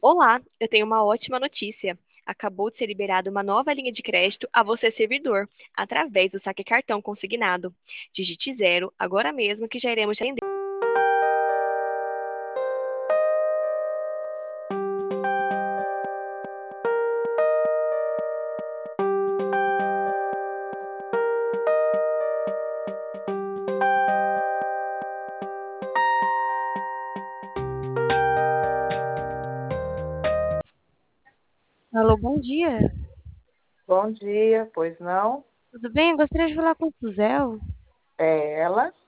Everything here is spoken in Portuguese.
Olá, eu tenho uma ótima notícia. Acabou de ser liberada uma nova linha de crédito a você, servidor, através do saque cartão consignado. Digite zero agora mesmo que já iremos te atender. Alô, bom dia. Bom dia, pois não? Tudo bem? Eu gostaria de falar com o Suzel. É ela?